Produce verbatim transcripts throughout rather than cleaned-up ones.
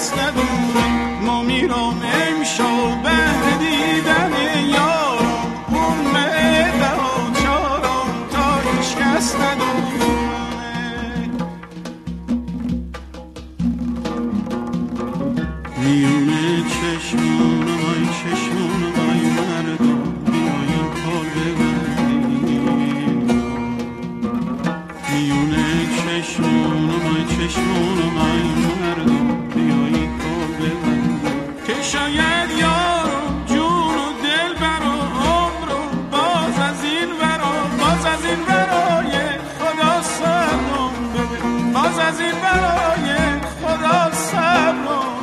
کس ندونه ما میرم امشو بهر دیدن یارم اون معده و چارم تا هیچ کس ندونه میونه چشمونم ای چشمونم ای مردم بیاین پال ببندین میونه چشمونم ای چشمونم ای مردم بیاین پال ببندین که شاید یارم جون و دل برا عمرم باز از این ورا باز از این ورای خدا صبرم بده باز از این ورای خدا صبرم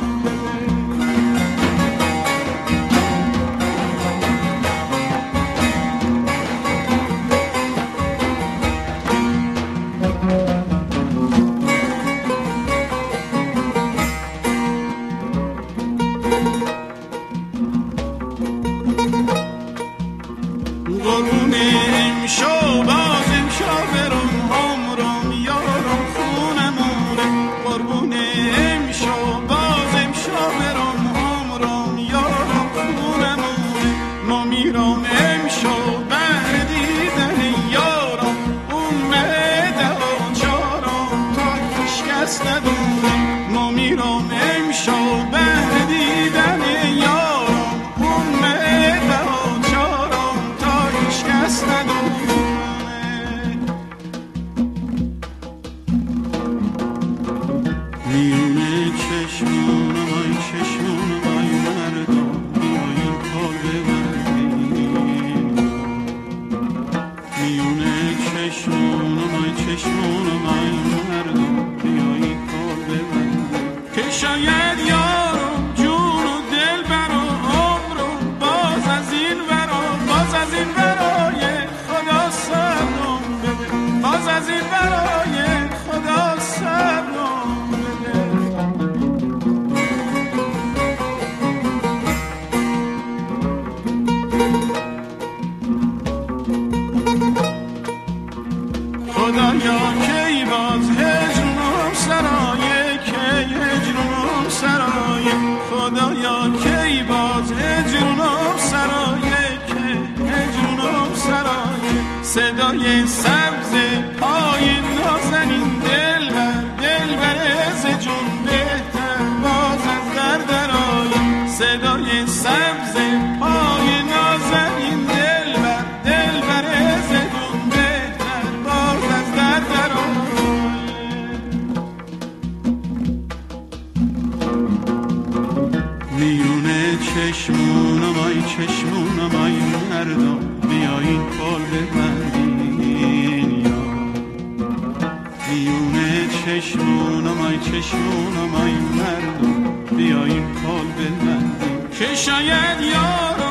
صدای سبز پای نازنین دل بر دل بر جون بهتر باز از در درای صدای سبز پای نازنین دل بر دل بر جون بهتر باز از در درای میونه چشمونم ای چشمونم ای مردم بیاین پال ببندین یا میونه چشمونم ای چشمونم ای مردم بیاین پال ببندین که شاید یارم